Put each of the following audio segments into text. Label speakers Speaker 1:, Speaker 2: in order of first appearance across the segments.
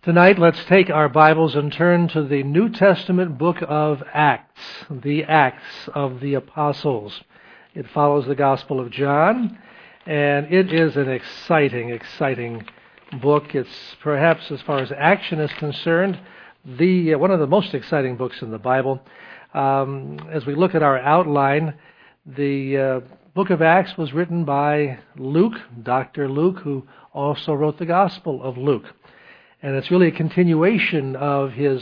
Speaker 1: Tonight, let's take our Bibles and turn to the New Testament book of Acts, the Acts of the Apostles. It follows the Gospel of John, and it is an exciting book. It's perhaps, as far as action is concerned, one of the most exciting books in the Bible. As we look at our outline, the book of Acts was written by Luke, Dr. Luke, who also wrote the Gospel of Luke. And it's really a continuation of his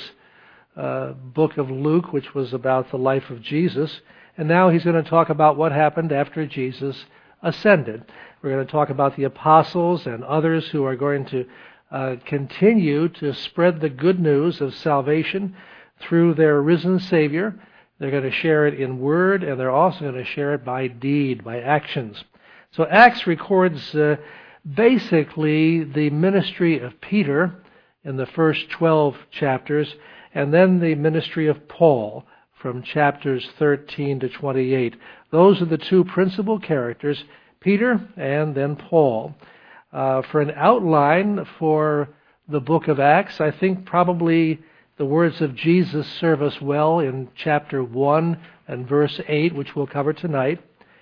Speaker 1: book of Luke, which was about the life of Jesus. And now he's going to talk about what happened after Jesus ascended. We're going to talk about the apostles and others who are going to continue to spread the good news of salvation through their risen Savior. They're going to share it in word, and they're also going to share it by deed, by actions. So Acts records basically the ministry of Peter in the first 12 chapters, and then the ministry of Paul from chapters 13 to 28. Those are the two principal characters, Peter and then Paul. For an outline for the book of Acts, I think probably the words of Jesus serve us well in chapter 1 and verse 8, which we'll cover tonight.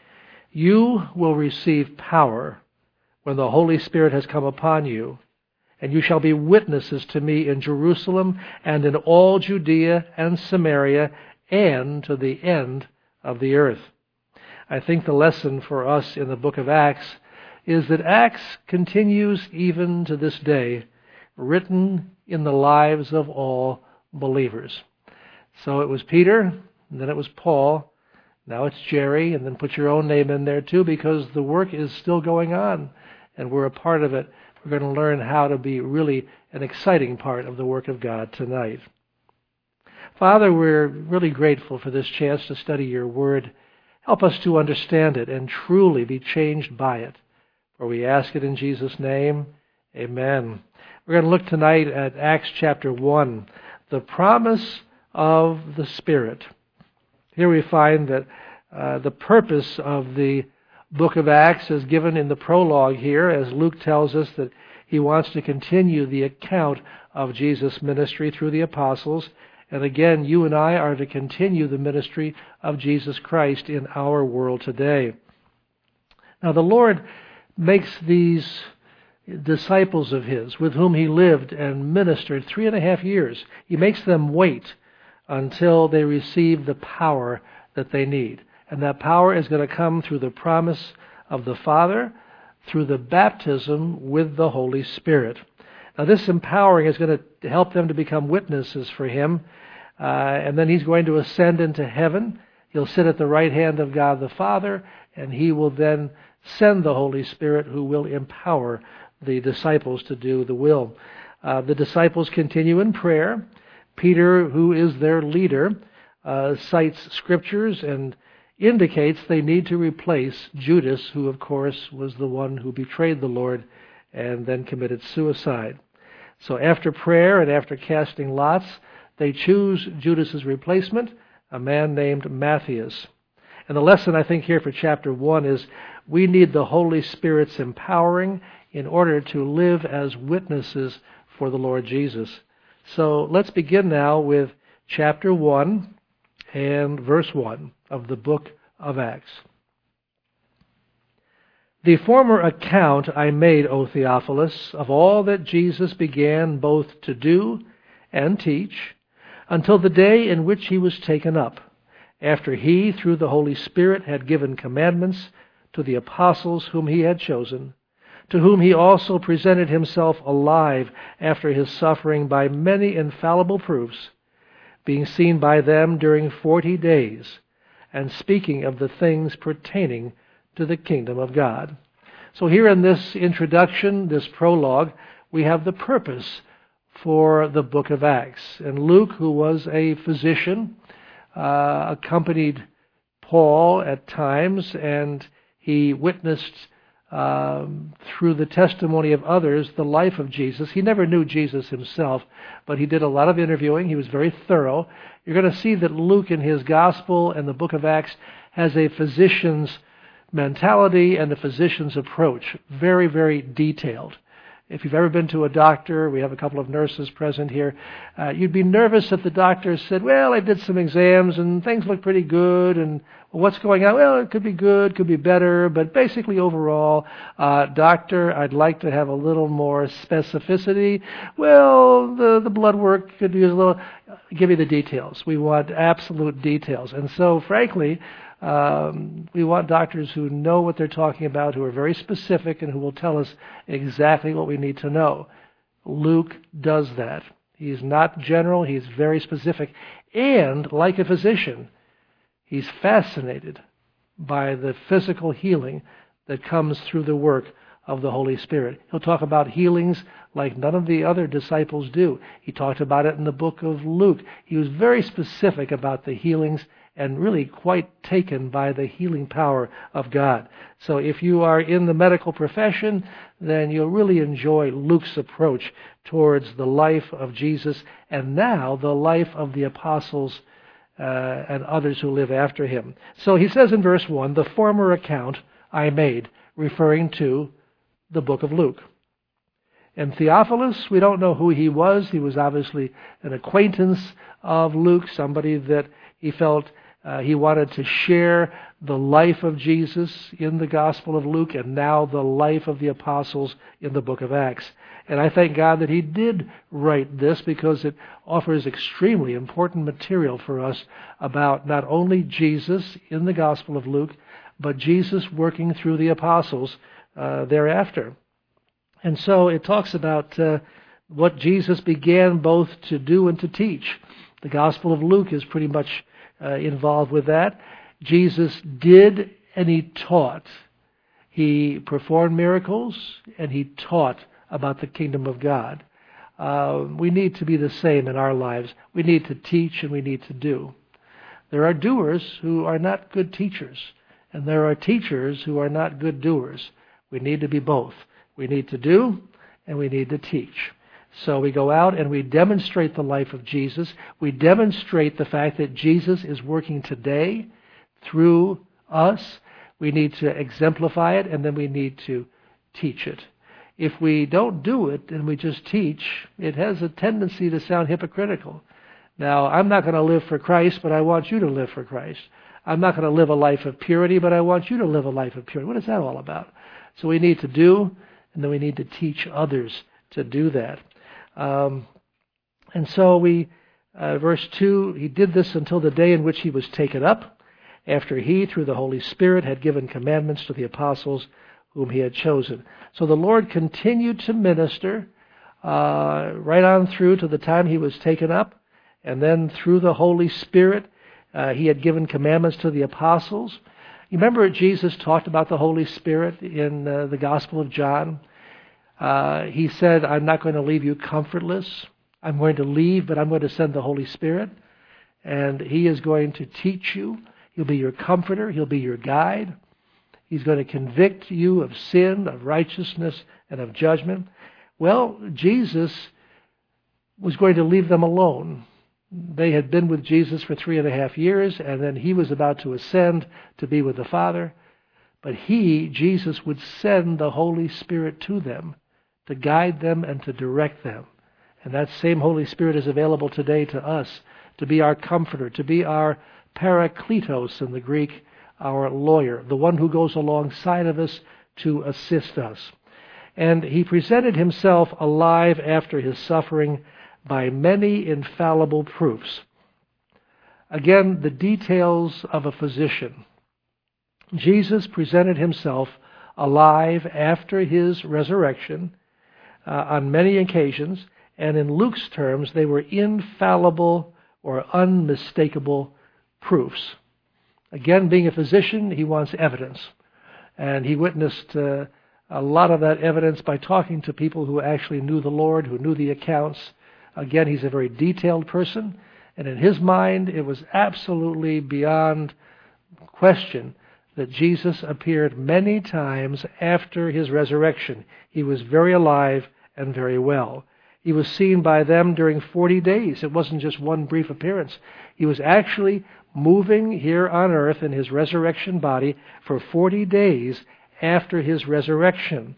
Speaker 1: You will receive power when the Holy Spirit has come upon you, and you shall be witnesses to me in Jerusalem and in all Judea and Samaria and to the end of the earth. I think the lesson for us in the book of Acts is that Acts continues even to this day, written in the lives of all believers. So it was Peter, and then it was Paul, now it's Jerry, and then put your own name in there too, because the work is still going on, and we're a part of it. We're going to learn how to be really an exciting part of the work of God tonight. Father, we're really grateful for this chance to study your word. Help us to understand it and truly be changed by it. For we ask it in Jesus' name. Amen. We're going to look tonight at Acts chapter 1, the promise of the Spirit. Here we find that the purpose of the book of Acts is given in the prologue here, as Luke tells us that he wants to continue the account of Jesus' ministry through the apostles. And again, you and I are to continue the ministry of Jesus Christ in our world today. Now, the Lord makes these disciples of his, with whom he lived and ministered 3.5 years, he makes them wait until they receive the power that they need. And that power is going to come through the promise of the Father, through the baptism with the Holy Spirit. Now, this empowering is going to help them to become witnesses for him. And then he's going to ascend into heaven. He'll sit at the right hand of God the Father, and he will then send the Holy Spirit, who will empower the disciples to do the will. The disciples continue in prayer. Peter, who is their leader, cites scriptures and indicates they need to replace Judas, who of course was the one who betrayed the Lord and then committed suicide. So after prayer and after casting lots, they choose Judas's replacement, a man named Matthias. And the lesson I think here for chapter 1 is we need the Holy Spirit's empowering in order to live as witnesses for the Lord Jesus. So let's begin now with chapter 1 and verse 1 of the book of Acts. The former account I made, O Theophilus, of all that Jesus began both to do and teach, until the day in which he was taken up, after he, through the Holy Spirit, had given commandments to the apostles whom he had chosen, to whom he also presented himself alive after his suffering by many infallible proofs, being seen by them during 40 days, and speaking of the things pertaining to the kingdom of God. So here in this introduction, this prologue, we have the purpose for the book of Acts. And Luke, who was a physician, accompanied Paul at times, and he witnessed through the testimony of others the life of Jesus. He never knew Jesus himself, but he did a lot of interviewing. He was very thorough. You're going to see that Luke in his gospel and the book of Acts has a physician's mentality and a physician's approach. Very, very detailed. If you've ever been to a doctor, we have a couple of nurses present here, you'd be nervous if the doctor said, well, I did some exams and things look pretty good, and well, what's going on? Well, it could be good, could be better, but basically overall, doctor, I'd like to have a little more specificity. Well, the blood work could use a little, give me the details. We want absolute details. And so, frankly, we want doctors who know what they're talking about, who are very specific, and who will tell us exactly what we need to know. Luke does that. He's not general, he's very specific. And, like a physician, he's fascinated by the physical healing that comes through the work of the Holy Spirit. He'll talk about healings like none of the other disciples do. He talked about it in the book of Luke. He was very specific about the healings and really quite taken by the healing power of God. So if you are in the medical profession, then you'll really enjoy Luke's approach towards the life of Jesus and now the life of the apostles and others who live after him. So he says in verse 1, the former account I made, referring to the book of Luke. And Theophilus, we don't know who he was. He was obviously an acquaintance of Luke, somebody that he felt he wanted to share the life of Jesus in the Gospel of Luke and now the life of the apostles in the book of Acts. And I thank God that he did write this because it offers extremely important material for us about not only Jesus in the Gospel of Luke, but Jesus working through the apostles thereafter. And so it talks about what Jesus began both to do and to teach. The Gospel of Luke is pretty much involved with that. Jesus did and he taught. He performed miracles and he taught about the kingdom of God. We need to be the same in our lives. We need to teach and we need to do. There are doers who are not good teachers, and there are teachers who are not good doers. We need to be both. We need to do and we need to teach. So we go out and we demonstrate the life of Jesus. We demonstrate the fact that Jesus is working today through us. We need to exemplify it, and then we need to teach it. If we don't do it and we just teach, it has a tendency to sound hypocritical. Now, I'm not going to live for Christ, but I want you to live for Christ. I'm not going to live a life of purity, but I want you to live a life of purity. What is that all about? So we need to do, and then we need to teach others to do that. And so verse 2, he did this until the day in which he was taken up, after he, through the Holy Spirit, had given commandments to the apostles whom he had chosen. So the Lord continued to minister right on through to the time he was taken up, and then through the Holy Spirit, he had given commandments to the apostles. You remember Jesus talked about the Holy Spirit in the Gospel of John? He said, I'm not going to leave you comfortless. I'm going to leave, but I'm going to send the Holy Spirit. And he is going to teach you. He'll be your comforter. He'll be your guide. He's going to convict you of sin, of righteousness, and of judgment. Well, Jesus was going to leave them alone. They had been with Jesus for 3.5 years, and then he was about to ascend to be with the Father. But Jesus, would send the Holy Spirit to them to guide them and to direct them. And that same Holy Spirit is available today to us to be our comforter, to be our parakletos in the Greek, our lawyer, the one who goes alongside of us to assist us. And he presented himself alive after his suffering by many infallible proofs. Again, the details of a physician. Jesus presented himself alive after his resurrection on many occasions, and in Luke's terms, they were infallible or unmistakable proofs. Again, being a physician, he wants evidence. And he witnessed a lot of that evidence by talking to people who actually knew the Lord, who knew the accounts. Again, he's a very detailed person, and in his mind, it was absolutely beyond question that Jesus appeared many times after his resurrection. He was very alive and very well. He was seen by them during 40 days. It wasn't just one brief appearance. He was actually moving here on earth in his resurrection body for 40 days after his resurrection.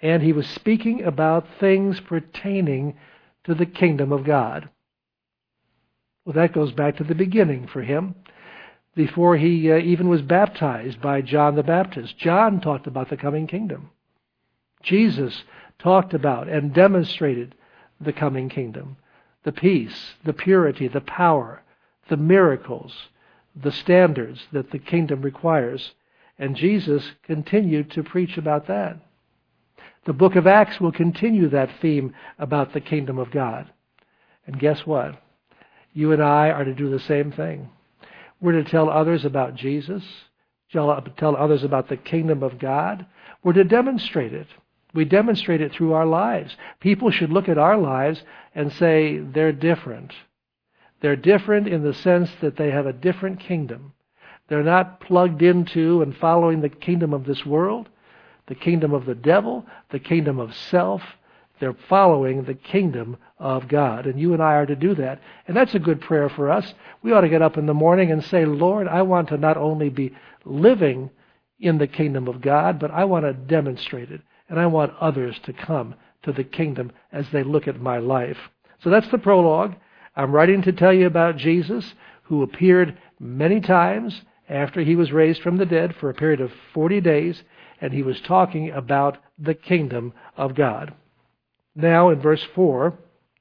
Speaker 1: and he was speaking about things pertaining to the kingdom of God. Well, that goes back to the beginning for him. Before he even was baptized by John the Baptist, John talked about the coming kingdom. Jesus talked about and demonstrated the coming kingdom. The peace, the purity, the power, the miracles, the standards that the kingdom requires. And Jesus continued to preach about that. The book of Acts will continue that theme about the kingdom of God. And guess what? You and I are to do the same thing. We're to tell others about Jesus, tell others about the kingdom of God. We're to demonstrate it. We demonstrate it through our lives. People should look at our lives and say they're different. They're different in the sense that they have a different kingdom. They're not plugged into and following the kingdom of this world, the kingdom of the devil, the kingdom of self. They're following the kingdom of God. And you and I are to do that. And that's a good prayer for us. We ought to get up in the morning and say, Lord, I want to not only be living in the kingdom of God, but I want to demonstrate it. And I want others to come to the kingdom as they look at my life. So that's the prologue. I'm writing to tell you about Jesus, who appeared many times after he was raised from the dead for a period of 40 days, and he was talking about the kingdom of God. Now in verse 4,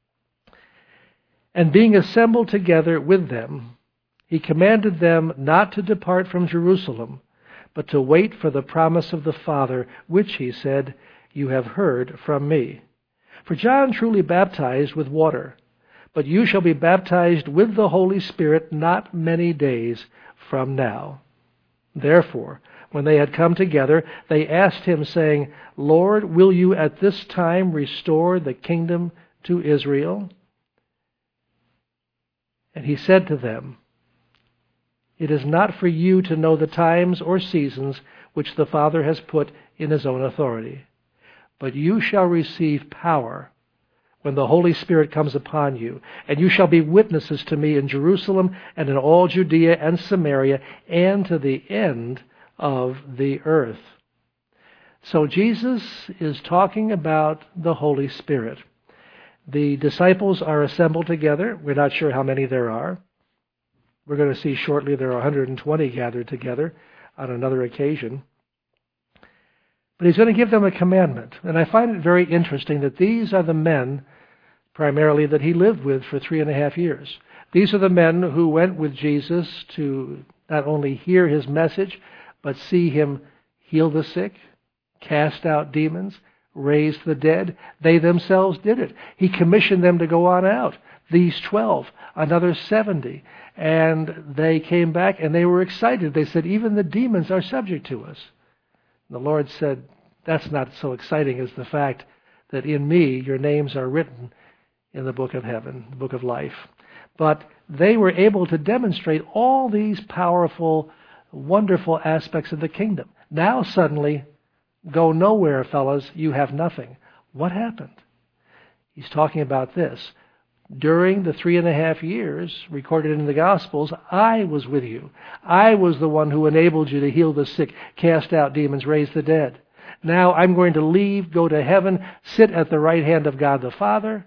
Speaker 1: and being assembled together with them, he commanded them not to depart from Jerusalem, but to wait for the promise of the Father, which, he said, you have heard from me. For John truly baptized with water, but you shall be baptized with the Holy Spirit not many days from now. Therefore, when they had come together, they asked him, saying, Lord, will you at this time restore the kingdom to Israel? And he said to them, it is not for you to know the times or seasons which the Father has put in his own authority, but you shall receive power when the Holy Spirit comes upon you, and you shall be witnesses to me in Jerusalem and in all Judea and Samaria and to the end of the earth. So Jesus is talking about the Holy Spirit. The disciples are assembled together. We're not sure how many there are. We're going to see shortly there are 120 gathered together on another occasion. But he's going to give them a commandment. And I find it very interesting that these are the men primarily that he lived with for 3.5 years. These are the men who went with Jesus to not only hear his message, but see him heal the sick, cast out demons, raise the dead. They themselves did it. He commissioned them to go on out. These 12, another 70. And they came back and they were excited. They said, even the demons are subject to us. And the Lord said, that's not so exciting as the fact that in me your names are written in the book of heaven, the book of life. But they were able to demonstrate all these powerful, wonderful aspects of the kingdom. Now suddenly, go nowhere, fellas, you have nothing. What happened? He's talking about this. During the 3.5 years recorded in the Gospels, I was with you. I was the one who enabled you to heal the sick, cast out demons, raise the dead. Now I'm going to leave, go to heaven, sit at the right hand of God the Father,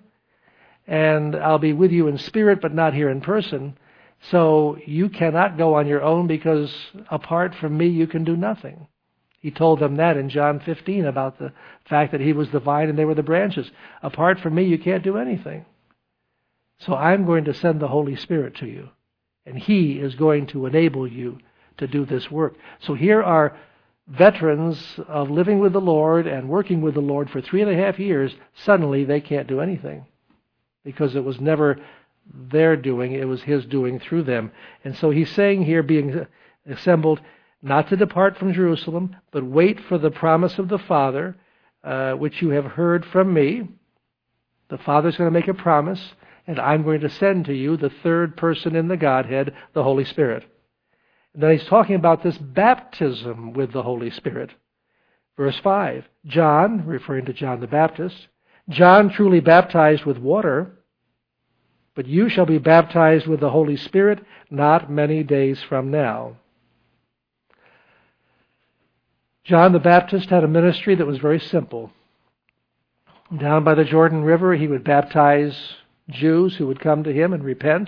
Speaker 1: and I'll be with you in spirit, but not here in person. So you cannot go on your own because apart from me you can do nothing. He told them that in John 15 about the fact that he was the vine and they were the branches. Apart from me you can't do anything. So I'm going to send the Holy Spirit to you, and he is going to enable you to do this work. So here are veterans of living with the Lord and working with the Lord for 3.5 years. Suddenly they can't do anything because it was never their doing, it was his doing through them. And so he's saying here, being assembled, not to depart from Jerusalem, but wait for the promise of the Father, which you have heard from me. The Father's going to make a promise, and I'm going to send to you the third person in the Godhead, the Holy Spirit. And then he's talking about this baptism with the Holy Spirit. Verse 5, John, referring to John the Baptist, John truly baptized with water, but you shall be baptized with the Holy Spirit not many days from now. John the Baptist had a ministry that was very simple. Down by the Jordan River, he would baptize Jews who would come to him and repent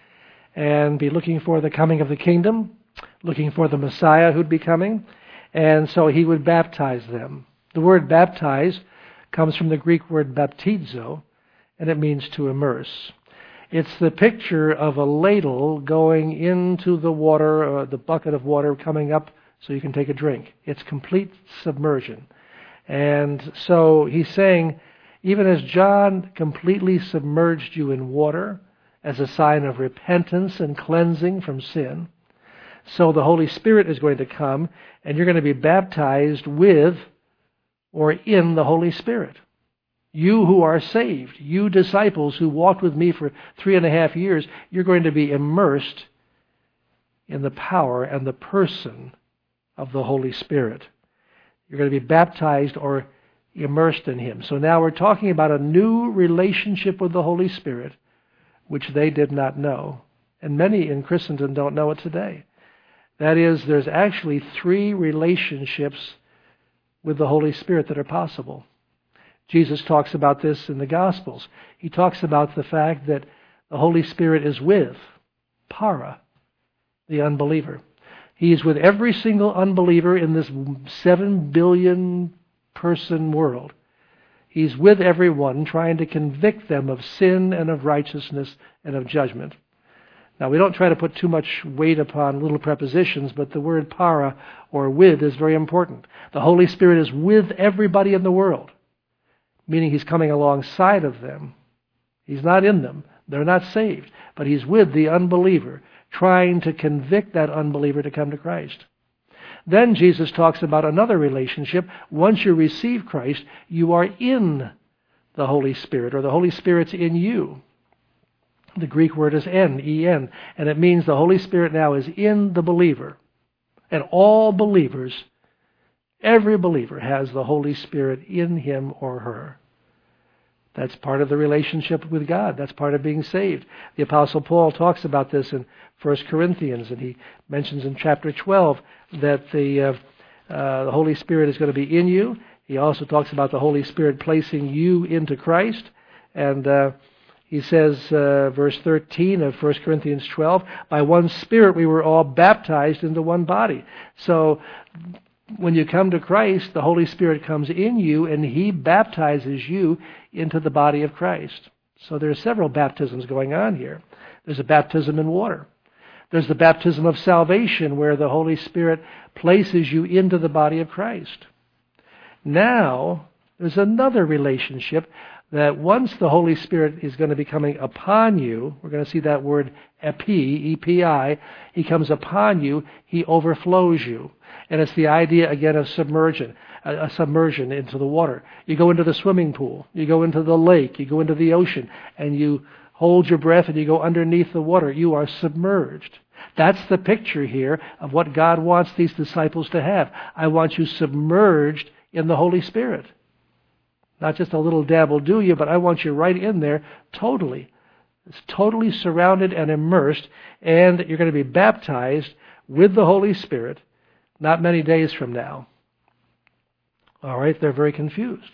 Speaker 1: and be looking for the coming of the kingdom, looking for the Messiah who'd be coming. And so he would baptize them. The word baptize comes from the Greek word baptizo, and it means to immerse. It's the picture of a ladle going into the water, or the bucket of water coming up so you can take a drink. It's complete submersion. And so he's saying, even as John completely submerged you in water as a sign of repentance and cleansing from sin, so the Holy Spirit is going to come, and you're going to be baptized with or in the Holy Spirit. You who are saved, you disciples who walked with me for 3.5 years, you're going to be immersed in the power and the person of the Holy Spirit. You're going to be baptized or immersed in Him. So now we're talking about a new relationship with the Holy Spirit, which they did not know. And many in Christendom don't know it today. That is, there's actually 3 relationships with the Holy Spirit that are possible. Jesus talks about this in the Gospels. He talks about the fact that the Holy Spirit is with para, the unbeliever. He is with every single unbeliever in this 7 billion person world. He's with everyone, trying to convict them of sin and of righteousness and of judgment. Now, we don't try to put too much weight upon little prepositions, but the word para, or with, is very important. The Holy Spirit is with everybody in the world, meaning He's coming alongside of them. He's not in them. They're not saved. But He's with the unbeliever, trying to convict that unbeliever to come to Christ. Then Jesus talks about another relationship. Once you receive Christ, you are in the Holy Spirit, or the Holy Spirit's in you. The Greek word is en, and it means the Holy Spirit now is in the believer. And all believers, every believer has the Holy Spirit in him or her. That's part of the relationship with God. That's part of being saved. The Apostle Paul talks about this in 1 Corinthians, and he mentions in chapter 12 that the Holy Spirit is going to be in you. He also talks about the Holy Spirit placing you into Christ. And he says, verse 13 of 1 Corinthians 12, by one Spirit we were all baptized into one body. So when you come to Christ, the Holy Spirit comes in you, and He baptizes you into the body of Christ. So there are several baptisms going on here. There's a baptism in water. There's the baptism of salvation, where the Holy Spirit places you into the body of Christ. Now, there's another relationship that once the Holy Spirit is going to be coming upon you, we're going to see that word epi, E-P-I, He comes upon you, He overflows you. And it's the idea, again, of submersion into the water. You go into the swimming pool, you go into the lake, you go into the ocean, and you hold your breath and you go underneath the water. You are submerged. That's the picture here of what God wants these disciples to have. I want you submerged in the Holy Spirit. Not just a little dabble do you, but I want you right in there totally. It's totally surrounded and immersed, and you're going to be baptized with the Holy Spirit not many days from now. All right, they're very confused.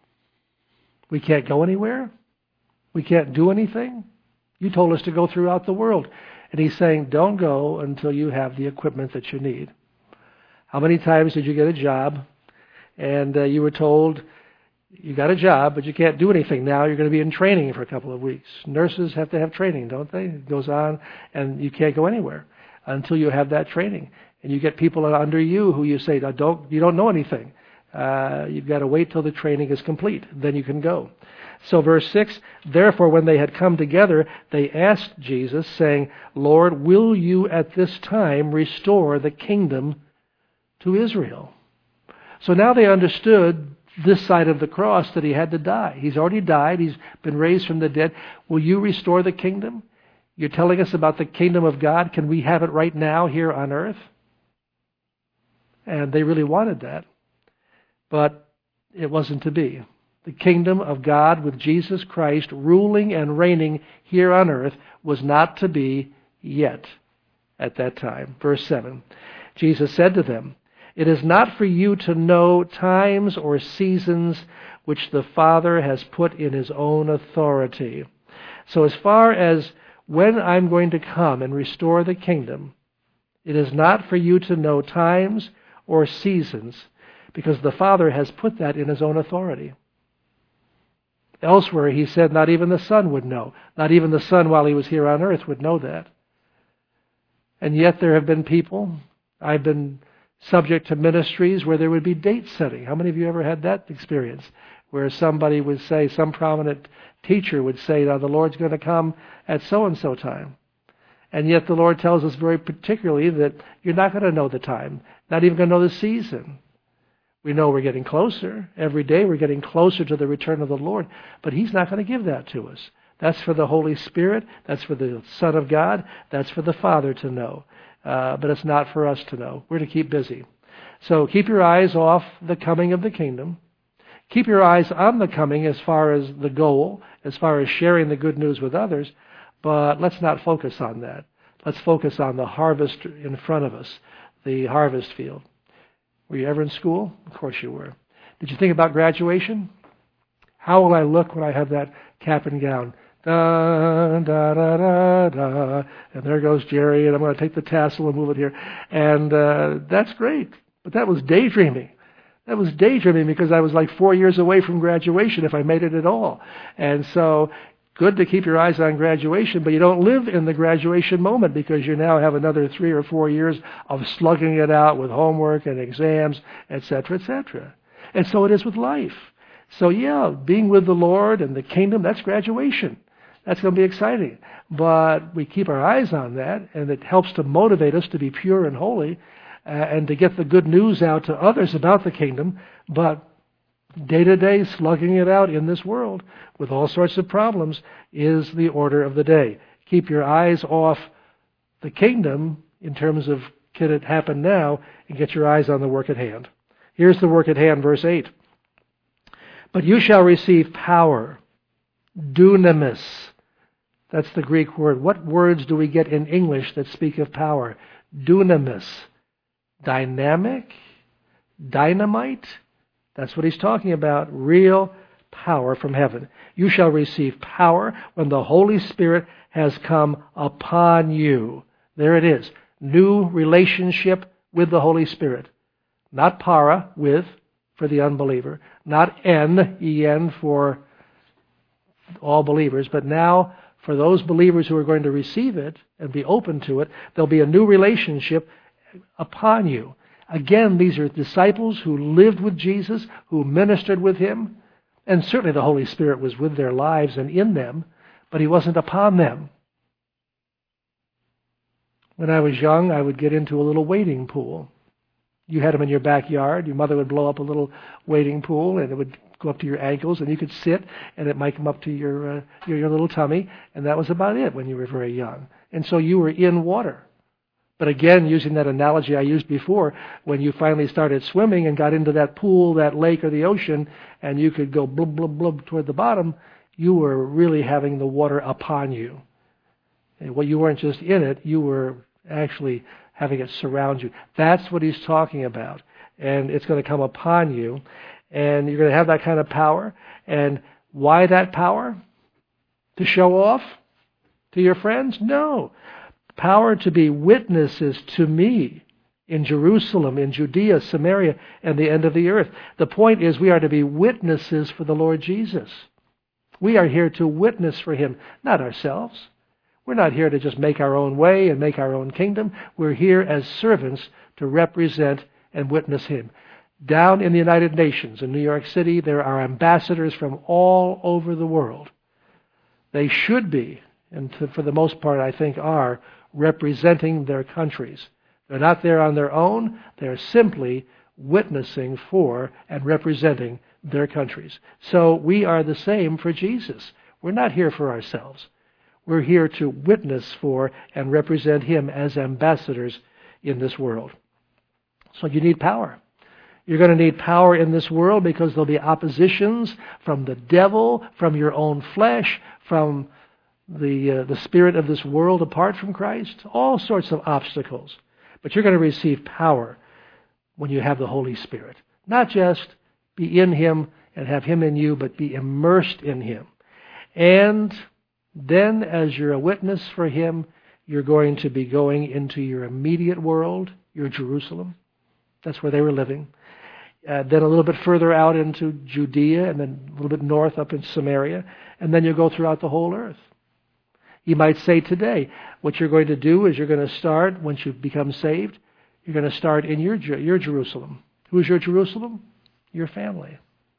Speaker 1: We can't go anywhere? We can't do anything? You told us to go throughout the world. And He's saying, don't go until you have the equipment that you need. How many times did you get a job and you were told, you got a job, but you can't do anything now. You're going to be in training for a couple of weeks. Nurses have to have training, don't they? It goes on, and you can't go anywhere until you have that training. And you get people under you who you say, you don't know anything. You've got to wait till the training is complete. Then you can go. So verse 6, therefore when they had come together, they asked Jesus, saying, Lord, will you at this time restore the kingdom to Israel? So now they understood this side of the cross that He had to die. He's already died. He's been raised from the dead. Will you restore the kingdom? You're telling us about the kingdom of God. Can we have it right now here on earth? And they really wanted that. But it wasn't to be. The kingdom of God with Jesus Christ ruling and reigning here on earth was not to be yet at that time. Verse 7, Jesus said to them, it is not for you to know times or seasons which the Father has put in his own authority. So as far as when I'm going to come and restore the kingdom, it is not for you to know times or seasons, because the Father has put that in his own authority. Elsewhere, he said not even the Son would know. Not even the Son, while he was here on earth, would know that. And yet there have been people, I've been subject to ministries where there would be date setting. How many of you ever had that experience? Where somebody would say, some prominent teacher would say, now the Lord's going to come at so-and-so time. And yet the Lord tells us very particularly that you're not going to know the time, not even going to know the season. We know we're getting closer. Every day we're getting closer to the return of the Lord. But he's not going to give that to us. That's for the Holy Spirit. That's for the Son of God. That's for the Father to know. But it's not for us to know. We're to keep busy. So keep your eyes off the coming of the kingdom. Keep your eyes on the coming as far as the goal, as far as sharing the good news with others. But let's not focus on that. Let's focus on the harvest in front of us, the harvest field. Were you ever in school? Of course you were. Did you think about graduation? How will I look when I have that cap and gown? Da, da, da, da, da. And there goes Jerry, and I'm going to take the tassel and move it here. And that's great. But that was daydreaming. That was daydreaming because I was like 4 years away from graduation if I made it at all. And so good to keep your eyes on graduation, but you don't live in the graduation moment because you now have another 3 or 4 years of slugging it out with homework and exams, etc., etc. And so it is with life. So yeah, being with the Lord and the kingdom, that's graduation. That's going to be exciting. But we keep our eyes on that, and it helps to motivate us to be pure and holy and to get the good news out to others about the kingdom. But day-to-day slugging it out in this world with all sorts of problems is the order of the day. Keep your eyes off the kingdom in terms of can it happen now, and get your eyes on the work at hand. Here's the work at hand, verse 8. But you shall receive power, dunamis. That's the Greek word. What words do we get in English that speak of power? Dunamis. Dynamic? Dynamite? That's what he's talking about. Real power from heaven. You shall receive power when the Holy Spirit has come upon you. There it is. New relationship with the Holy Spirit. Not para, with, for the unbeliever. Not en for all believers. But now, for those believers who are going to receive it and be open to it, there'll be a new relationship upon you. Again, these are disciples who lived with Jesus, who ministered with him, and certainly the Holy Spirit was with their lives and in them, but he wasn't upon them. When I was young, I would get into a little wading pool. You had them in your backyard. Your mother would blow up a little wading pool, and it would go up to your ankles, and you could sit, and it might come up to your little tummy, and that was about it when you were very young. And so you were in water. But again, using that analogy I used before, when you finally started swimming and got into that pool, that lake, or the ocean, and you could go blub, blub, blub toward the bottom, you were really having the water upon you. And well, you weren't just in it, you were actually having it surround you. That's what he's talking about. And it's going to come upon you, and you're going to have that kind of power. And why that power? To show off to your friends? No. Power to be witnesses to me in Jerusalem, in Judea, Samaria, and the end of the earth. The point is we are to be witnesses for the Lord Jesus. We are here to witness for him, not ourselves. We're not here to just make our own way and make our own kingdom. We're here as servants to represent and witness him. Down in the United Nations, in New York City, there are ambassadors from all over the world. They should be, and for the most part I think are, representing their countries. They're not there on their own. They're simply witnessing for and representing their countries. So we are the same for Jesus. We're not here for ourselves. We're here to witness for and represent him as ambassadors in this world. So you need power. You're going to need power in this world because there'll be oppositions from the devil, from your own flesh, from the spirit of this world apart from Christ, all sorts of obstacles. But you're going to receive power when you have the Holy Spirit. Not just be in him and have Him in you, but be immersed in Him. And then, as you're a witness for Him, you're going to be going into your immediate world, your Jerusalem. That's where they were living. Then a little bit further out into Judea, and then a little bit north up in Samaria, and then you'll go throughout the whole earth. You might say today, what you're going to do is you're going to start, once you become saved, you're going to start in your Jerusalem. Who's your Jerusalem? Your family.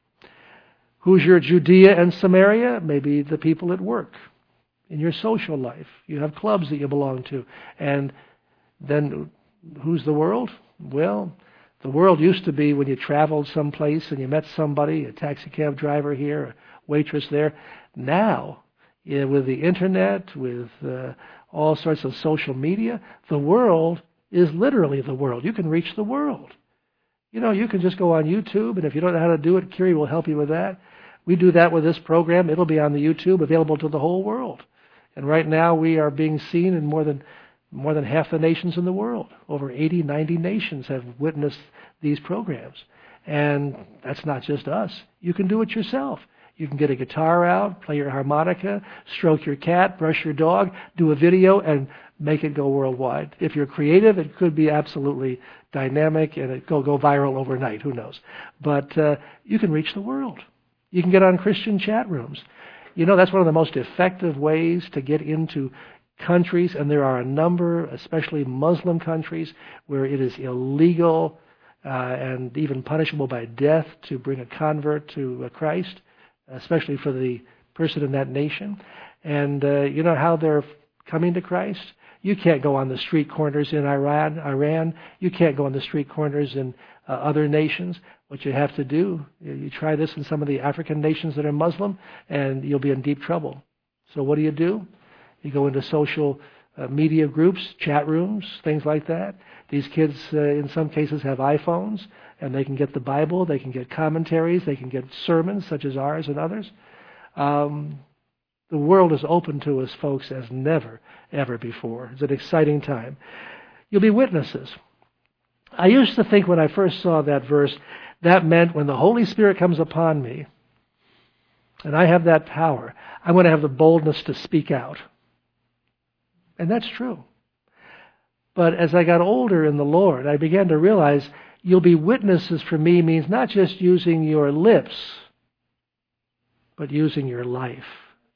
Speaker 1: Who's your Judea and Samaria? Maybe the people at work. In your social life. You have clubs that you belong to. And then who's the world? Well, the world used to be when you traveled someplace and you met somebody, a taxi cab driver here, a waitress there. Now, with the internet, with all sorts of social media, the world is literally the world. You can reach the world. You know, you can just go on YouTube, and if you don't know how to do it, Kiri will help you with that. We do that with this program. It'll be on the YouTube, available to the whole world. And right now we are being seen in more than half the nations in the world. Over 80, 90 nations have witnessed these programs. And that's not just us. You can do it yourself. You can get a guitar out, play your harmonica, stroke your cat, brush your dog, do a video, and make it go worldwide. If you're creative, it could be absolutely dynamic, and it could go viral overnight. Who knows? But you can reach the world. You can get on Christian chat rooms. You know, that's one of the most effective ways to get into countries, and there are a number, especially Muslim countries, where it is illegal and even punishable by death to bring a convert to Christ, especially for the person in that nation. And you know how they're coming to Christ? You can't go on the street corners in Iran. You can't go on the street corners in other nations. What you have to do, you try this in some of the African nations that are Muslim, and you'll be in deep trouble. So what do? You go into social media groups, chat rooms, things like that. These kids, in some cases, have iPhones, and they can get the Bible, they can get commentaries, they can get sermons such as ours and others. The world is open to us, folks, as never, ever before. It's an exciting time. You'll be witnesses. I used to think when I first saw that verse, that meant when the Holy Spirit comes upon me, and I have that power, I'm going to have the boldness to speak out. And that's true. But as I got older in the Lord, I began to realize you'll be witnesses for me means not just using your lips, but using your life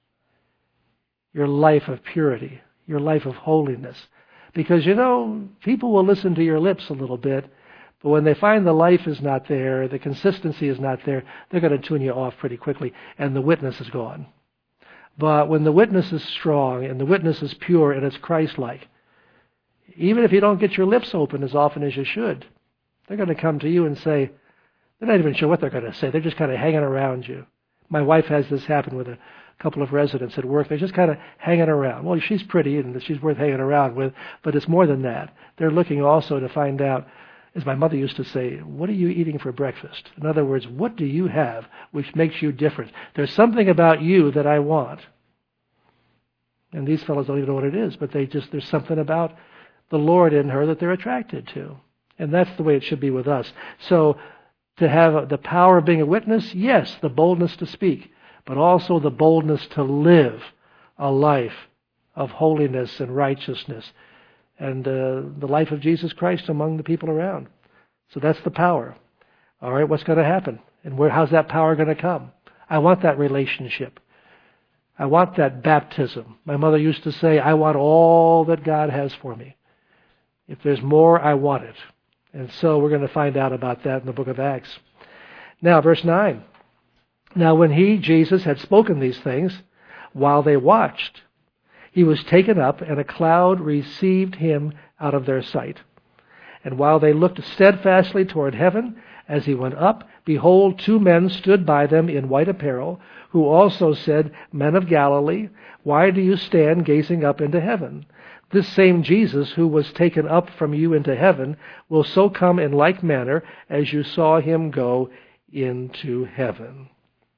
Speaker 1: of purity, your life of holiness. Because, you know, people will listen to your lips a little bit, but when they find the life is not there, the consistency is not there, they're going to tune you off pretty quickly, and the witness is gone. But when the witness is strong, and the witness is pure, and it's Christ-like, even if you don't get your lips open as often as you should, they're going to come to you and say, they're not even sure what they're going to say. They're just kind of hanging around you. My wife has this happen with a couple of residents at work. They're just kind of hanging around. Well, she's pretty and she's worth hanging around with, but it's more than that. They're looking also to find out, as my mother used to say, what are you eating for breakfast? In other words, what do you have which makes you different? There's something about you that I want. And these fellows don't even know what it is, but there's something about the Lord in her that they're attracted to. And that's the way it should be with us. So to have the power of being a witness, yes, the boldness to speak, but also the boldness to live a life of holiness and righteousness and the life of Jesus Christ among the people around. So that's the power. All right, what's going to happen? And how's that power going to come? I want that relationship. I want that baptism. My mother used to say, I want all that God has for me. If there's more, I want it. And so we're going to find out about that in the book of Acts. Now, verse 9. Now when he, Jesus, had spoken these things, while they watched, he was taken up, and a cloud received him out of their sight. And while they looked steadfastly toward heaven, as he went up, behold, 2 men stood by them in white apparel, who also said, Men of Galilee, why do you stand gazing up into heaven? This same Jesus who was taken up from you into heaven will so come in like manner as you saw him go into heaven.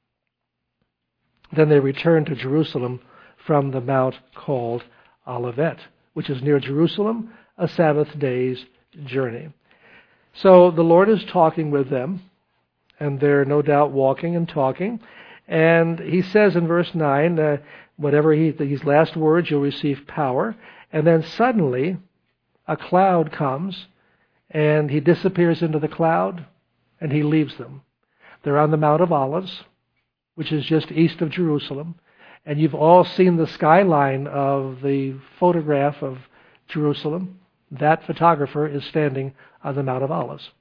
Speaker 1: Then they returned to Jerusalem from the mount called Olivet, which is near Jerusalem, a Sabbath day's journey. So the Lord is talking with them and they're no doubt walking and talking. And he says in verse 9, whatever these last words, you'll receive power. And then suddenly a cloud comes, and he disappears into the cloud, and he leaves them. They're on the Mount of Olives, which is just east of Jerusalem. And you've all seen the skyline of the photograph of Jerusalem. That photographer is standing on the Mount of Olives.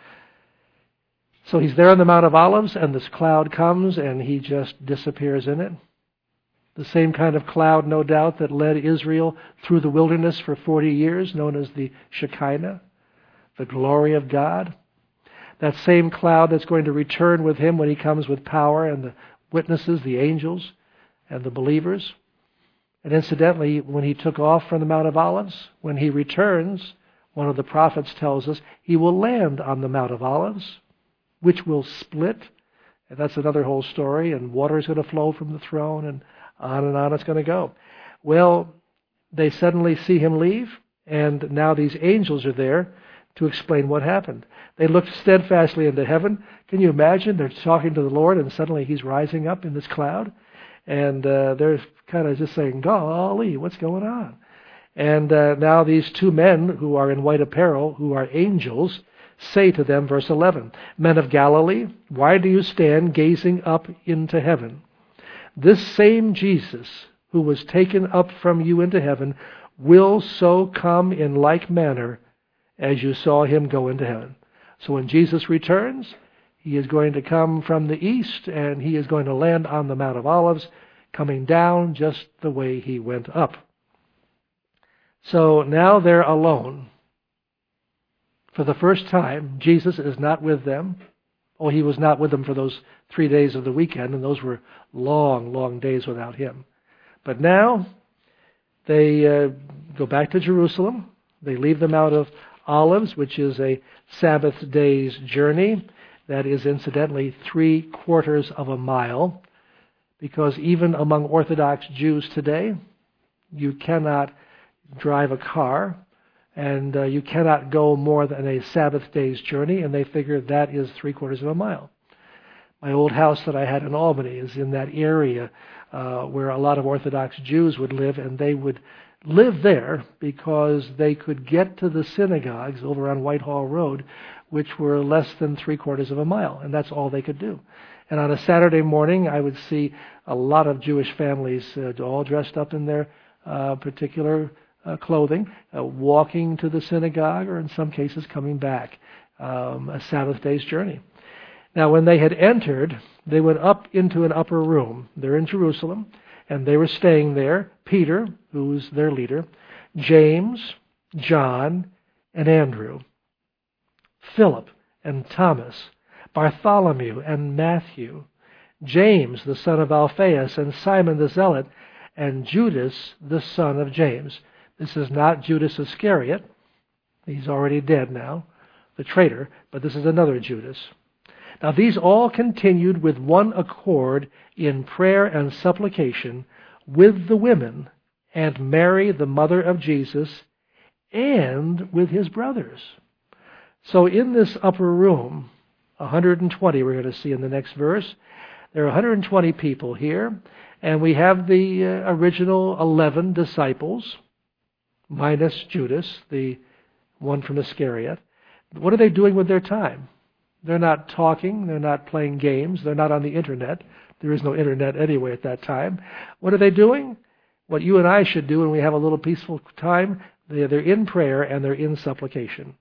Speaker 1: So he's there on the Mount of Olives, and this cloud comes, and he just disappears in it. The same kind of cloud, no doubt, that led Israel through the wilderness for 40 years, known as the Shekinah, the glory of God. That same cloud that's going to return with him when he comes with power, and the witnesses, the angels, and the believers. And incidentally, when he took off from the Mount of Olives, when he returns, one of the prophets tells us he will land on the Mount of Olives, which will split. And that's another whole story, and water is going to flow from the throne, and on it's going to go. Well, they suddenly see him leave, and now these angels are there to explain what happened. They looked steadfastly into heaven. Can you imagine? They're talking to the Lord, and suddenly he's rising up in this cloud, and they're kind of just saying, golly, what's going on? And now these two men who are in white apparel, who are angels, say to them, verse 11, Men of Galilee, why do you stand gazing up into heaven? This same Jesus who was taken up from you into heaven will so come in like manner as you saw him go into heaven. So when Jesus returns, he is going to come from the east, and he is going to land on the Mount of Olives, coming down just the way he went up. So now they're alone. For the first time, Jesus is not with them. Oh, he was not with them for those 3 days of the weekend, and those were long, long days without him. But now they go back to Jerusalem. They leave the Mount of Olives, which is a Sabbath day's journey. That is, incidentally, 3/4 of a mile, because even among Orthodox Jews today, you cannot drive a car, and you cannot go more than a Sabbath day's journey, and they figure that is 3/4 of a mile. My old house that I had in Albany is in that area where a lot of Orthodox Jews would live, and they would live there because they could get to the synagogues over on Whitehall Road, which were less than 3/4 of a mile, and that's all they could do. And on a Saturday morning, I would see a lot of Jewish families all dressed up in their particular clothing, walking to the synagogue, or in some cases coming back, a Sabbath day's journey. Now, when they had entered, they went up into an upper room. They're in Jerusalem, and they were staying there. Peter, who was their leader, James, John, and Andrew, Philip and Thomas, Bartholomew and Matthew, James, the son of Alphaeus, and Simon the Zealot, and Judas, the son of James. This is not Judas Iscariot. He's already dead now, the traitor, but this is another Judas. Now these all continued with one accord in prayer and supplication with the women and Mary, the mother of Jesus, and with his brothers. So in this upper room, 120 we're going to see in the next verse, there are 120 people here, and we have the original 11 disciples, minus Judas, the one from Iscariot. What are they doing with their time? They're not talking. They're not playing games. They're not on the internet. There is no internet anyway at that time. What are they doing? What you and I should do when we have a little peaceful time. They're in prayer and they're in supplication.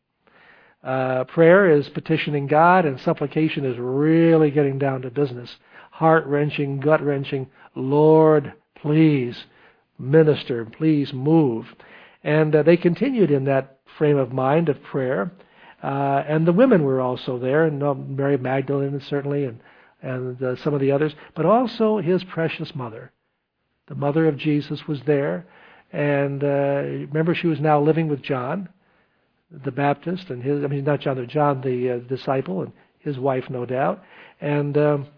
Speaker 1: Prayer is petitioning God, and supplication is really getting down to business. Heart-wrenching, gut-wrenching. Lord, please minister. Please move. And they continued in that frame of mind of prayer. And the women were also there, and Mary Magdalene certainly, and some of the others, but also his precious mother. The mother of Jesus was there, and remember, she was now living with John the Baptist, and John the disciple, and his wife, no doubt, and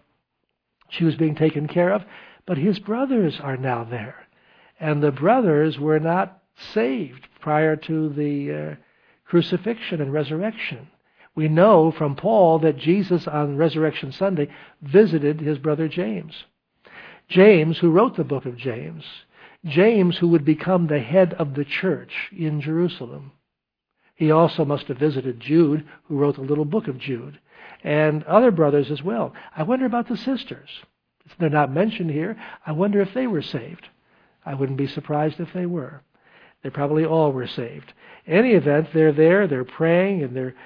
Speaker 1: she was being taken care of. But his brothers are now there, and the brothers were not saved prior to the crucifixion and resurrection. We know from Paul that Jesus on Resurrection Sunday visited his brother James. James, who wrote the book of James. James, who would become the head of the church in Jerusalem. He also must have visited Jude, who wrote the little book of Jude, and other brothers as well. I wonder about the sisters. They're not mentioned here. I wonder if they were saved. I wouldn't be surprised if they were. They probably all were saved. In any event, they're there, they're praying, and they're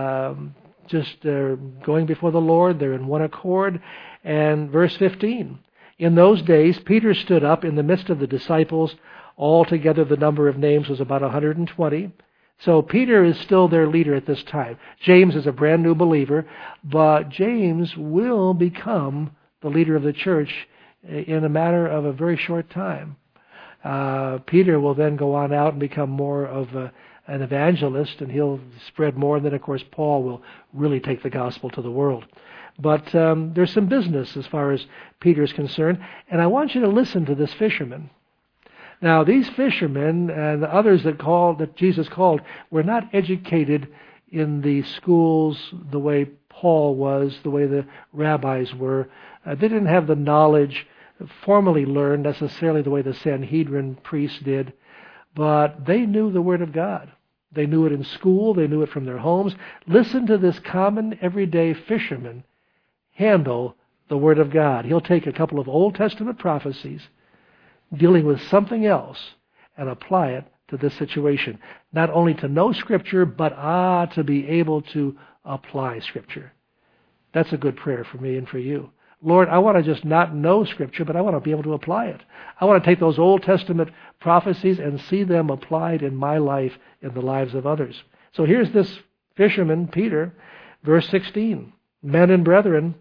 Speaker 1: going before the Lord. They're in one accord. And verse 15, in those days Peter stood up in the midst of the disciples. Altogether the number of names was about 120. So Peter is still their leader at this time. James is a brand new believer, but James will become the leader of the church in a matter of a very short time. Peter will then go on out and become more of an evangelist, and he'll spread more. And then, of course, Paul will really take the gospel to the world. But there's some business as far as Peter's concerned. And I want you to listen to this fisherman. Now, these fishermen and the others that Jesus called were not educated in the schools the way Paul was, the way the rabbis were. They didn't have the knowledge formally learned necessarily the way the Sanhedrin priests did, but they knew the Word of God. They knew it in school. They knew it from their homes. Listen to this common, everyday fisherman handle the Word of God. He'll take a couple of Old Testament prophecies dealing with something else and apply it to this situation. Not only to know Scripture, but to be able to apply Scripture. That's a good prayer for me and for you. Lord, I want to just not know Scripture, but I want to be able to apply it. I want to take those Old Testament prophecies and see them applied in my life, in the lives of others. So here's this fisherman, Peter, verse 16. Men and brethren,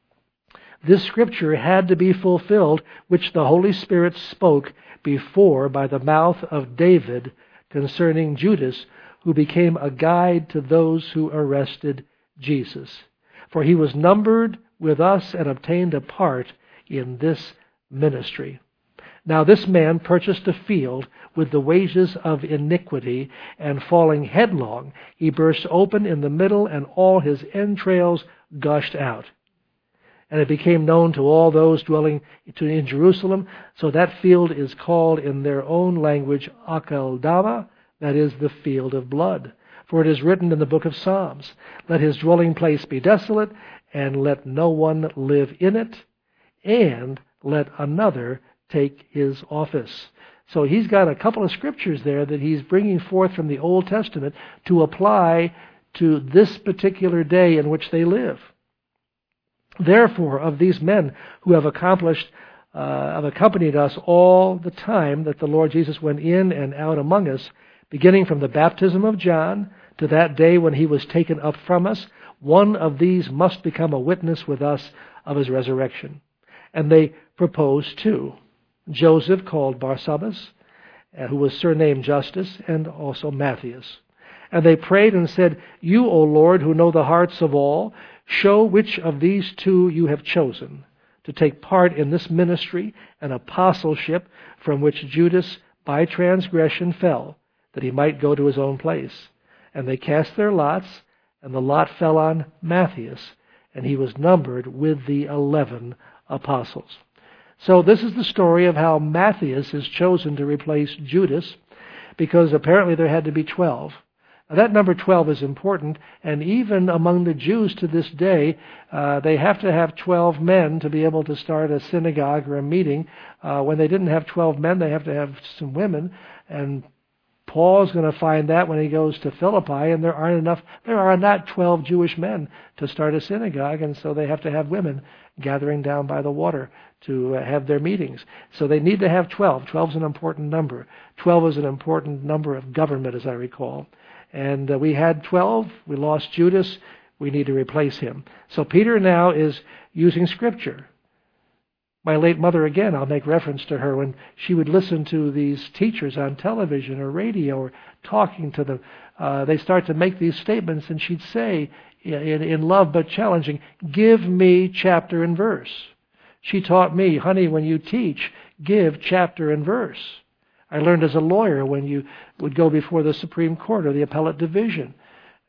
Speaker 1: this Scripture had to be fulfilled, which the Holy Spirit spoke before by the mouth of David concerning Judas, who became a guide to those who arrested Jesus. For he was numbered with us and obtained a part in this ministry. Now this man purchased a field with the wages of iniquity, and falling headlong, he burst open in the middle, and all his entrails gushed out. And it became known to all those dwelling in Jerusalem. So that field is called in their own language Akeldama, that is, the field of blood. For it is written in the book of Psalms, let his dwelling place be desolate, and let no one live in it, and let another take his office. So he's got a couple of scriptures there that he's bringing forth from the Old Testament to apply to this particular day in which they live. Therefore, of these men who have accompanied us all the time that the Lord Jesus went in and out among us, beginning from the baptism of John to that day when he was taken up from us, one of these must become a witness with us of his resurrection. And they proposed two: Joseph, called Barsabbas, who was surnamed Justus, and also Matthias. And they prayed and said, You, O Lord, who know the hearts of all, show which of these two you have chosen to take part in this ministry and apostleship from which Judas by transgression fell, that he might go to his own place. And they cast their lots, and the lot fell on Matthias, and he was numbered with the 11 apostles. So this is the story of how Matthias is chosen to replace Judas, because apparently there had to be 12. Now, that number 12 is important, and even among the Jews to this day, they have to have 12 men to be able to start a synagogue or a meeting. When they didn't have 12 men, they have to have some women, and Paul's going to find that when he goes to Philippi, and there are not 12 Jewish men to start a synagogue, and so they have to have women gathering down by the water to have their meetings. So they need to have 12. 12 is an important number. 12 is an important number of government, as I recall. And we had 12. We lost Judas. We need to replace him. So Peter now is using Scripture. My late mother, again, I'll make reference to her, when she would listen to these teachers on television or radio or talking to them, they start to make these statements, and she'd say, in love but challenging, give me chapter and verse. She taught me, honey, when you teach, give chapter and verse. I learned as a lawyer when you would go before the Supreme Court or the Appellate Division.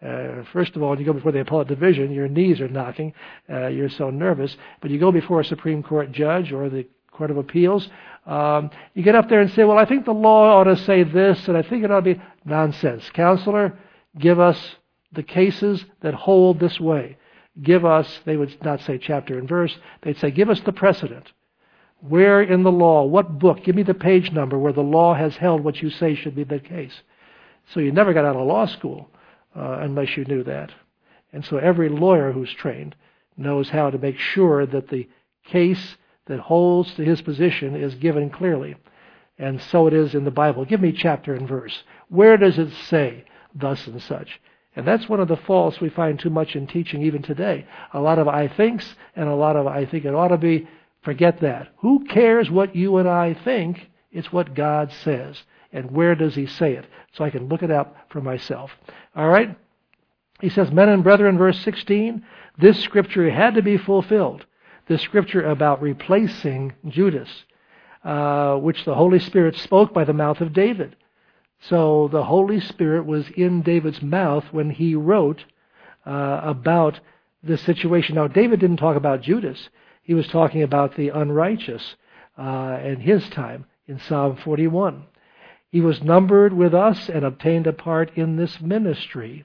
Speaker 1: First of all, when you go before the appellate division, your knees are knocking. You're so nervous. But you go before a Supreme Court judge or the Court of Appeals, you get up there and say, well, I think the law ought to say this, and I think it ought to be nonsense. Counselor, give us the cases that hold this way. Give us, they would not say chapter and verse, they'd say, give us the precedent. Where in the law, what book, give me the page number where the law has held what you say should be the case. So you never got out of law school unless you knew that. And so every lawyer who's trained knows how to make sure that the case that holds to his position is given clearly. And so it is in the Bible. Give me chapter and verse. Where does it say thus and such? And that's one of the faults we find too much in teaching even today. A lot of I thinks and a lot of I think it ought to be. Forget that. Who cares what you and I think? It's what God says. And where does he say it? So I can look it up for myself. All right? He says, men and brethren, verse 16, this scripture had to be fulfilled. This scripture about replacing Judas, which the Holy Spirit spoke by the mouth of David. So the Holy Spirit was in David's mouth when he wrote about this situation. Now, David didn't talk about Judas. He was talking about the unrighteous in his time in Psalm 41. He was numbered with us and obtained a part in this ministry.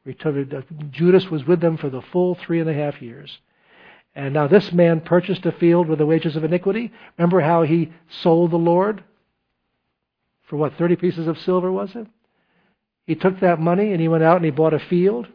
Speaker 1: Judas was with them for the full 3.5 years. And now this man purchased a field with the wages of iniquity. Remember how he sold the Lord? For what, 30 pieces of silver was it? He took that money and he went out and he bought a field.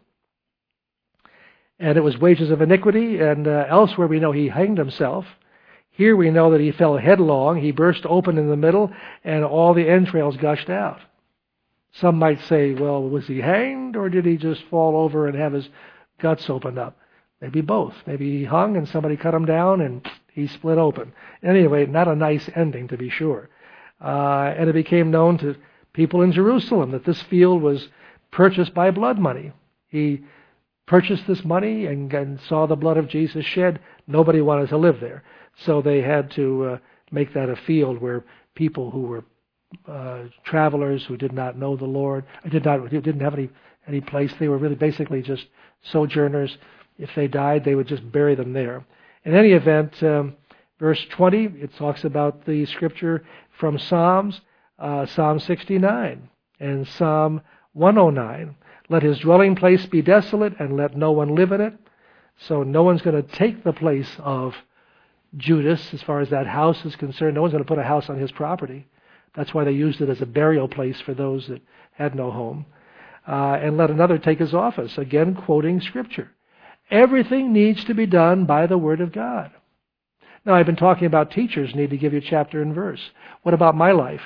Speaker 1: And it was wages of iniquity. And elsewhere we know he hanged himself. Here we know that he fell headlong. He burst open in the middle and all the entrails gushed out. Some might say, well, was he hanged or did he just fall over and have his guts opened up? Maybe both. Maybe he hung and somebody cut him down and he split open. Anyway, not a nice ending to be sure. And it became known to people in Jerusalem that this field was purchased by blood money. He purchased this money and saw the blood of Jesus shed. Nobody wanted to live there. So they had to make that a field where people who were travelers who did not know the Lord, didn't have any place. They were really basically just sojourners. If they died, they would just bury them there. In any event, verse 20, it talks about the scripture from Psalms, Psalm 69 and Psalm 109. Let his dwelling place be desolate and let no one live in it. So no one's going to take the place of Judas as far as that house is concerned. No one's going to put a house on his property. That's why they used it as a burial place for those that had no home. And let another take his office. Again, quoting Scripture. Everything needs to be done by the Word of God. Now, I've been talking about teachers need to give you chapter and verse. What about my life?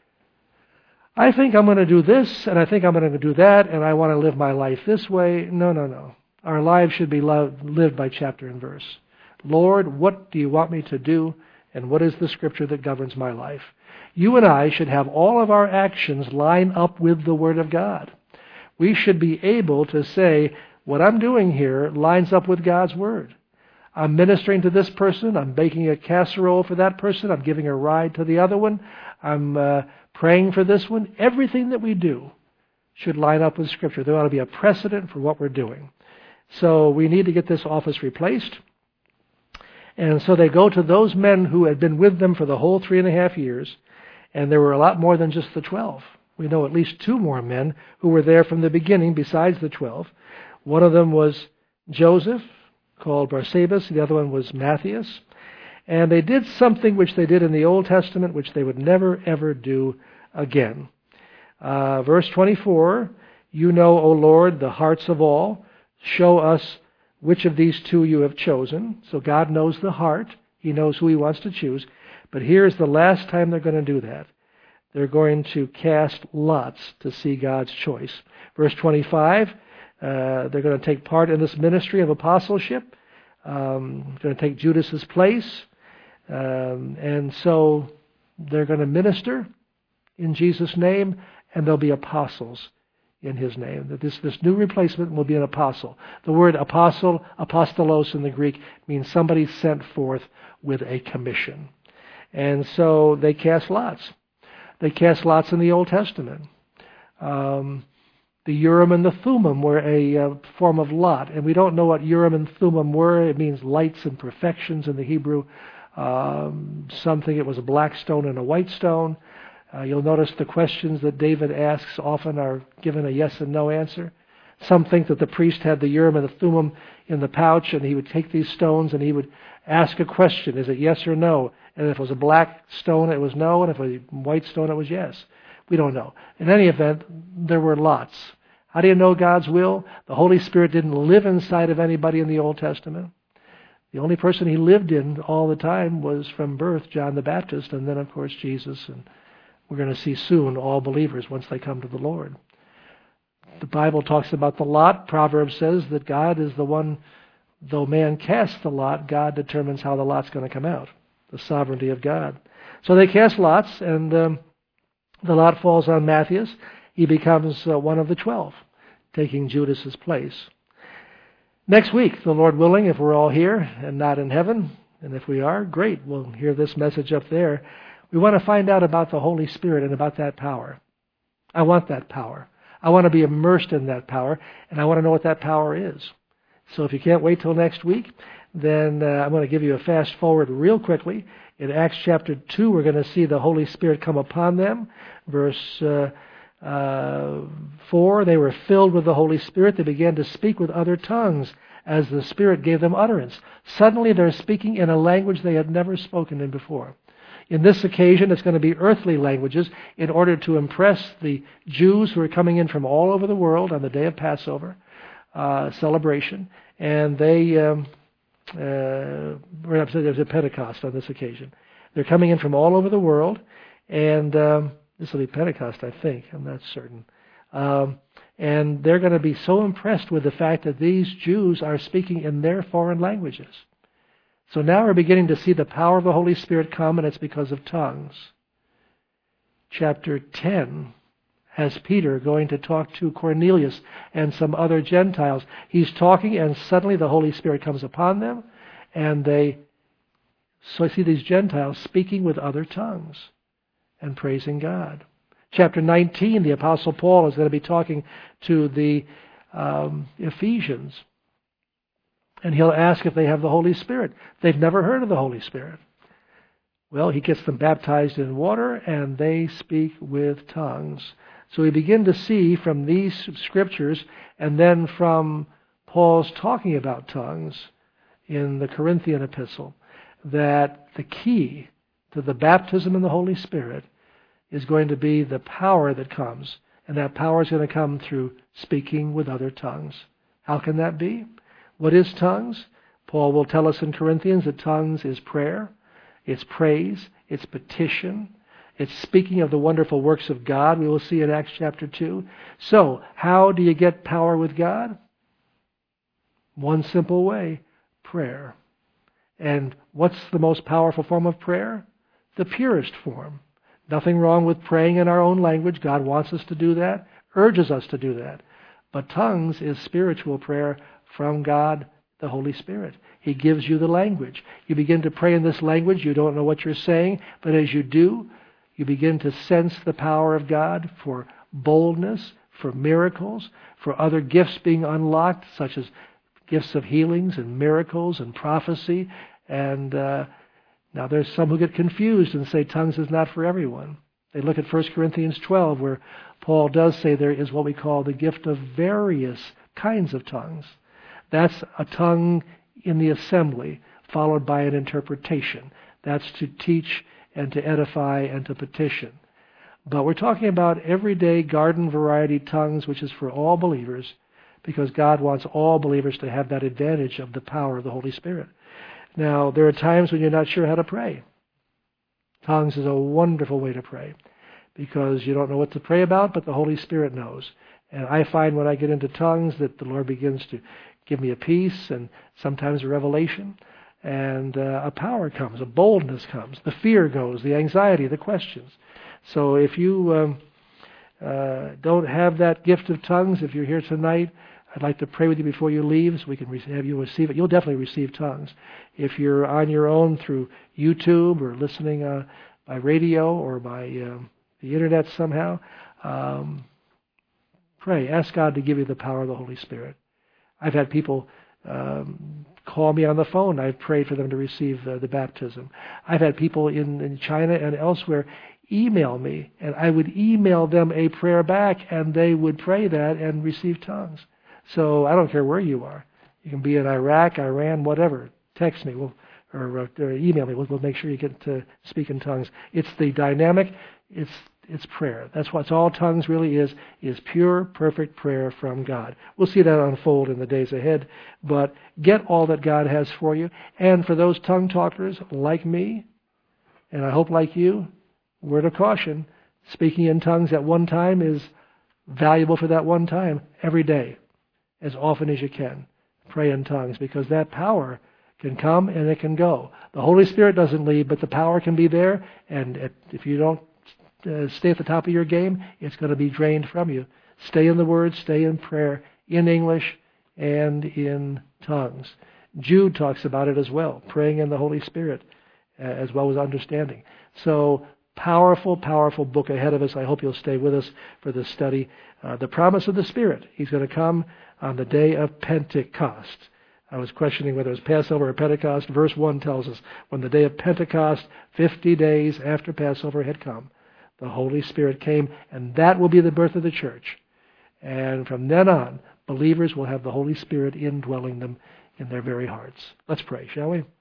Speaker 1: I think I'm going to do this, and I think I'm going to do that, and I want to live my life this way. No. Our lives should be lived by chapter and verse. Lord, what do you want me to do, and what is the Scripture that governs my life? You and I should have all of our actions line up with the Word of God. We should be able to say, what I'm doing here lines up with God's Word. I'm ministering to this person. I'm baking a casserole for that person. I'm giving a ride to the other one. I'm praying for this one. Everything that we do should line up with Scripture. There ought to be a precedent for what we're doing. So we need to get this office replaced. And so they go to those men who had been with them for the whole 3.5 years, and there were a lot more than just the 12. We know at least 2 more men who were there from the beginning besides the 12. One of them was Joseph, called Barsabas. The other one was Matthias. And they did something which they did in the Old Testament, which they would never, ever do again. Verse 24, you know, O Lord, the hearts of all. Show us which of these 2 you have chosen. So God knows the heart. He knows who he wants to choose. But here's the last time they're going to do that. They're going to cast lots to see God's choice. Verse 25, they're going to take part in this ministry of apostleship. Going to take Judas's place. And so they're going to minister in Jesus' name, and there'll be apostles in his name. That this new replacement will be an apostle. The word apostle, apostolos in the Greek, means somebody sent forth with a commission. And so they cast lots. They cast lots in the Old Testament. The Urim and the Thummim were a form of Lot, and we don't know what Urim and Thummim were. It means lights and perfections in the Hebrew. It was a black stone and a white stone. You'll notice the questions that David asks often are given a yes and no answer. Some think that the priest had the Urim and the Thummim in the pouch, and he would take these stones and he would ask a question: is it yes or no? And if it was a black stone, it was no, and if it was a white stone, it was yes. We don't know. In any event, there were lots. How do you know God's will? The Holy Spirit didn't live inside of anybody in the Old Testament. The only person he lived in all the time was from birth, John the Baptist, and then, of course, Jesus. And we're going to see soon all believers once they come to the Lord. The Bible talks about the lot. Proverbs says that God is the one, though man casts the lot, God determines how the lot's going to come out. The sovereignty of God. So they cast lots, and the lot falls on Matthias. He becomes one of the 12, taking Judas's place. Next week, the Lord willing, if we're all here and not in heaven, and if we are, great, we'll hear this message up there. We want to find out about the Holy Spirit and about that power. I want that power. I want to be immersed in that power, and I want to know what that power is. So if you can't wait till next week, then I'm going to give you a fast forward real quickly. In Acts chapter 2, we're going to see the Holy Spirit come upon them. Verse 4, they were filled with the Holy Spirit. They began to speak with other tongues as the Spirit gave them utterance. Suddenly they're speaking in a language they had never spoken in before. In this occasion, it's going to be earthly languages in order to impress the Jews who are coming in from all over the world on the day of Passover celebration. And there's a Pentecost on this occasion. They're coming in from all over the world, and this will be Pentecost, I think. I'm not certain. And they're going to be so impressed with the fact that these Jews are speaking in their foreign languages. So now we're beginning to see the power of the Holy Spirit come, and it's because of tongues. Chapter 10 has Peter going to talk to Cornelius and some other Gentiles. He's talking, and suddenly the Holy Spirit comes upon them, and so I see these Gentiles speaking with other tongues and praising God. Chapter 19, the Apostle Paul is going to be talking to the Ephesians. And he'll ask if they have the Holy Spirit. They've never heard of the Holy Spirit. Well, he gets them baptized in water, and they speak with tongues. So we begin to see from these scriptures, and then from Paul's talking about tongues in the Corinthian epistle, that the key to the baptism in the Holy Spirit is going to be the power that comes. And that power is going to come through speaking with other tongues. How can that be? What is tongues? Paul will tell us in Corinthians that tongues is prayer, it's praise, it's petition, it's speaking of the wonderful works of God, we will see in Acts chapter 2. So, how do you get power with God? One simple way, prayer. And what's the most powerful form of prayer? The purest form. Nothing wrong with praying in our own language. God wants us to do that, urges us to do that. But tongues is spiritual prayer from God, the Holy Spirit. He gives you the language. You begin to pray in this language. You don't know what you're saying, but as you do, you begin to sense the power of God for boldness, for miracles, for other gifts being unlocked, such as gifts of healings and miracles and prophecy. And now there's some who get confused and say tongues is not for everyone. They look at 1 Corinthians 12, where Paul does say there is what we call the gift of various kinds of tongues. That's a tongue in the assembly, followed by an interpretation. That's to teach and to edify and to petition. But we're talking about everyday garden variety tongues, which is for all believers, because God wants all believers to have that advantage of the power of the Holy Spirit. Now, there are times when you're not sure how to pray. Tongues is a wonderful way to pray, because you don't know what to pray about, but the Holy Spirit knows. And I find when I get into tongues that the Lord begins to give me a peace and sometimes a revelation, and a power comes, a boldness comes, the fear goes, the anxiety, the questions. So if you don't have that gift of tongues, if you're here tonight, I'd like to pray with you before you leave so we can have you receive it. You'll definitely receive tongues. If you're on your own through YouTube or listening by radio or by the internet somehow, Pray. Ask God to give you the power of the Holy Spirit. I've had people call me on the phone. I've prayed for them to receive the baptism. I've had people in China and elsewhere email me, and I would email them a prayer back, and they would pray that and receive tongues. So I don't care where you are. You can be in Iraq, Iran, whatever. Text me or email me. We'll make sure you get to speak in tongues. It's the dynamic. It's prayer. That's what all tongues really is pure, perfect prayer from God. We'll see that unfold in the days ahead. But get all that God has for you. And for those tongue talkers like me, and I hope like you, word of caution, speaking in tongues at one time is valuable for that one time every day, as often as you can. Pray in tongues, because that power can come and it can go. The Holy Spirit doesn't leave, but the power can be there, and if you don't stay at the top of your game, it's going to be drained from you. Stay in the Word, stay in prayer, in English and in tongues. Jude talks about it as well, praying in the Holy Spirit as well as understanding. So powerful, powerful book ahead of us. I hope you'll stay with us for this study. The promise of the Spirit. He's going to come on the day of Pentecost. I was questioning whether it was Passover or Pentecost. Verse 1 tells us, when the day of Pentecost, 50 days after Passover had come, the Holy Spirit came, and that will be the birth of the church. And from then on, believers will have the Holy Spirit indwelling them in their very hearts. Let's pray, shall we?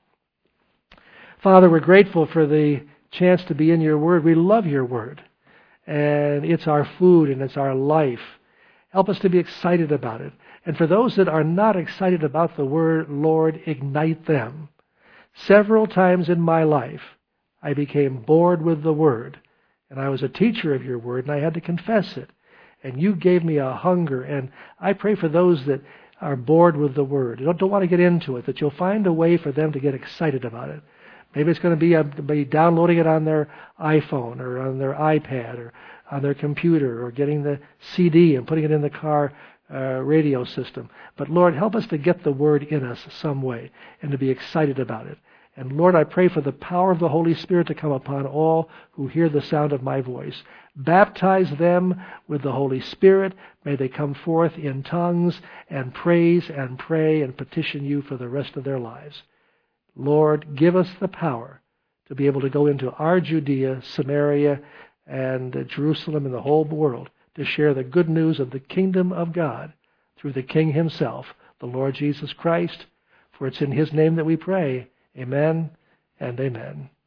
Speaker 1: Father, we're grateful for the chance to be in your Word. We love your Word. And it's our food and it's our life. Help us to be excited about it. And for those that are not excited about the Word, Lord, ignite them. Several times in my life, I became bored with the Word. And I was a teacher of your Word, and I had to confess it. And you gave me a hunger. And I pray for those that are bored with the Word, don't want to get into it, that you'll find a way for them to get excited about it. Maybe it's going to be downloading it on their iPhone or on their iPad or on their computer, or getting the CD and putting it in the car radio system. But Lord, help us to get the Word in us some way and to be excited about it. And Lord, I pray for the power of the Holy Spirit to come upon all who hear the sound of my voice. Baptize them with the Holy Spirit. May they come forth in tongues and praise and pray and petition you for the rest of their lives. Lord, give us the power to be able to go into our Judea, Samaria, and Jerusalem and the whole world to share the good news of the kingdom of God through the King himself, the Lord Jesus Christ. For it's in his name that we pray. Amen and amen.